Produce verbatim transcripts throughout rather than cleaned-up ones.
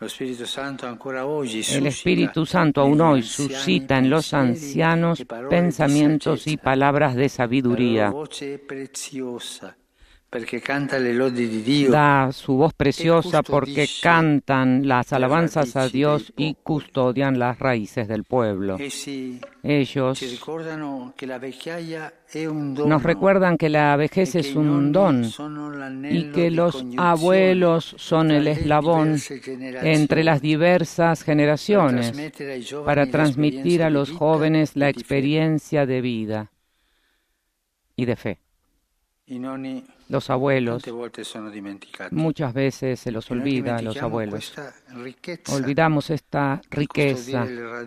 El Espíritu Santo aún hoy suscita en los ancianos pensamientos y palabras de sabiduría. Da su voz preciosa porque cantan las alabanzas a Dios y custodian las raíces del pueblo. Ellos nos recuerdan que la vejez es un don y que los abuelos son el eslabón entre las diversas generaciones para transmitir a los jóvenes la experiencia de vida y de fe. Los abuelos, muchas veces se los olvida a los abuelos. Olvidamos esta riqueza,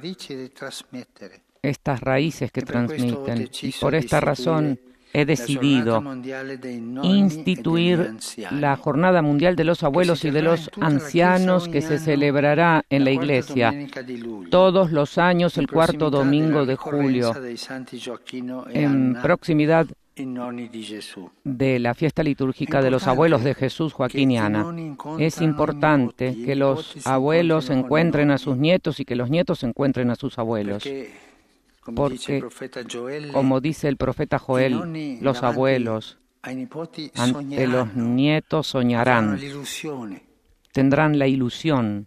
estas raíces que transmiten. Y por esta razón he decidido instituir la Jornada Mundial de los Abuelos y de los Ancianos que se celebrará en la Iglesia todos los años el cuarto domingo de julio, en proximidad de la fiesta litúrgica de los abuelos de Jesús, Joaquín y Ana. Es importante que los abuelos encuentren a sus nietos y que los nietos encuentren a sus abuelos. Porque, como dice el profeta Joel, los abuelos ante los nietos soñarán, tendrán la ilusión.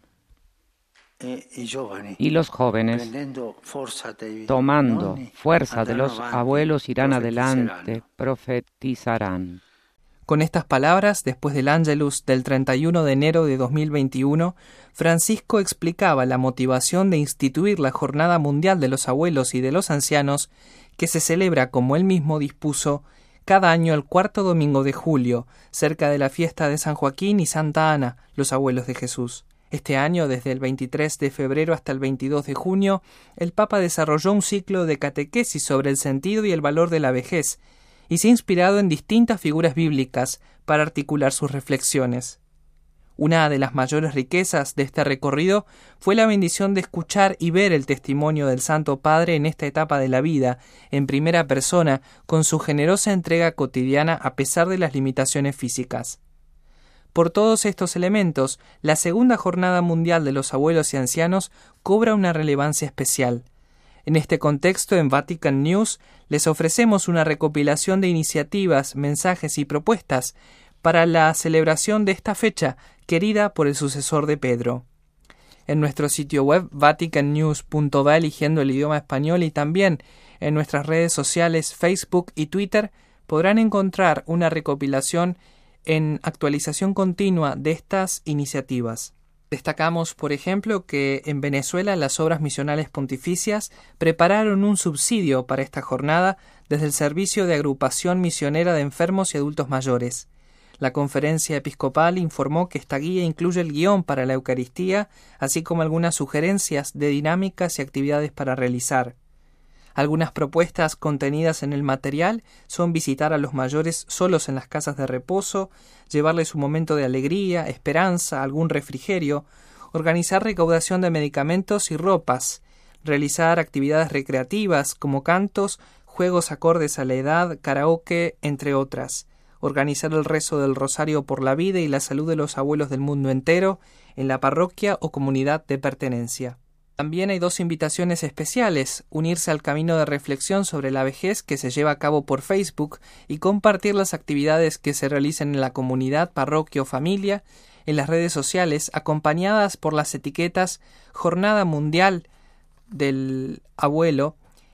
Y los jóvenes, tomando fuerza de los abuelos, irán adelante, profetizarán. Con estas palabras, después del Ángelus del treinta y uno de enero de dos mil veintiuno, Francisco explicaba la motivación de instituir la Jornada Mundial de los Abuelos y de los Ancianos, que se celebra, como él mismo dispuso, cada año el cuarto domingo de julio, cerca de la fiesta de San Joaquín y Santa Ana, los abuelos de Jesús. Este año, desde el veintitrés de febrero hasta el veintidós de junio, el Papa desarrolló un ciclo de catequesis sobre el sentido y el valor de la vejez, y se ha inspirado en distintas figuras bíblicas para articular sus reflexiones. Una de las mayores riquezas de este recorrido fue la bendición de escuchar y ver el testimonio del Santo Padre en esta etapa de la vida, en primera persona, con su generosa entrega cotidiana a pesar de las limitaciones físicas. Por todos estos elementos, la segunda Jornada Mundial de los Abuelos y Ancianos cobra una relevancia especial. En este contexto, en Vatican News, les ofrecemos una recopilación de iniciativas, mensajes y propuestas para la celebración de esta fecha, querida por el sucesor de Pedro. En nuestro sitio web vatican news punto va, eligiendo el idioma español, y también en nuestras redes sociales Facebook y Twitter, podrán encontrar una recopilación en actualización continua de estas iniciativas. Destacamos, por ejemplo, que en Venezuela las obras misionales pontificias prepararon un subsidio para esta jornada desde el Servicio de Agrupación Misionera de Enfermos y Adultos Mayores. La Conferencia Episcopal informó que esta guía incluye el guión para la Eucaristía, así como algunas sugerencias de dinámicas y actividades para realizar. Algunas propuestas contenidas en el material son visitar a los mayores solos en las casas de reposo, llevarles un momento de alegría, esperanza, algún refrigerio, organizar recaudación de medicamentos y ropas, realizar actividades recreativas como cantos, juegos acordes a la edad, karaoke, entre otras, organizar el rezo del Rosario por la vida y la salud de los abuelos del mundo entero en la parroquia o comunidad de pertenencia. También hay dos invitaciones especiales: unirse al camino de reflexión sobre la vejez que se lleva a cabo por Facebook y compartir las actividades que se realicen en la comunidad, parroquia o familia en las redes sociales, acompañadas por las etiquetas Jornada Mundial del Abuelo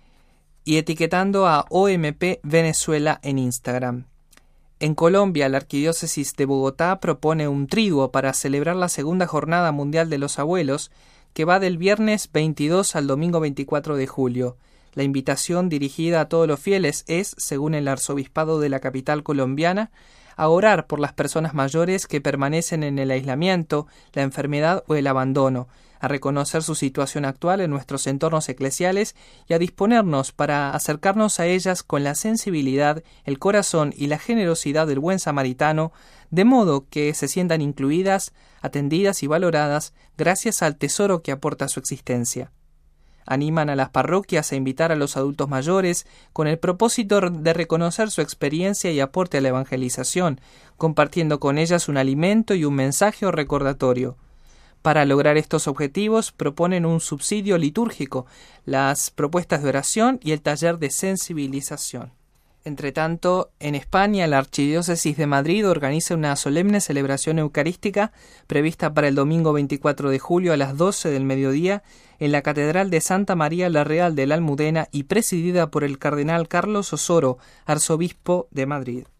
y etiquetando a O M P Venezuela en Instagram. En Colombia, la Arquidiócesis de Bogotá propone un triduo para celebrar la segunda Jornada Mundial de los Abuelos, que va del viernes veintidós al domingo veinticuatro de julio. La invitación dirigida a todos los fieles es, según el arzobispado de la capital colombiana, a orar por las personas mayores que permanecen en el aislamiento, la enfermedad o el abandono, a reconocer su situación actual en nuestros entornos eclesiales y a disponernos para acercarnos a ellas con la sensibilidad, el corazón y la generosidad del buen samaritano, de modo que se sientan incluidas, atendidas y valoradas gracias al tesoro que aporta su existencia. Animan a las parroquias a invitar a los adultos mayores con el propósito de reconocer su experiencia y aporte a la evangelización, compartiendo con ellas un alimento y un mensaje o recordatorio. Para lograr estos objetivos proponen un subsidio litúrgico, las propuestas de oración y el taller de sensibilización. Entre tanto, en España, la Archidiócesis de Madrid organiza una solemne celebración eucarística prevista para el domingo veinticuatro de julio a las doce del mediodía en la Catedral de Santa María la Real de la Almudena y presidida por el cardenal Carlos Osoro, arzobispo de Madrid.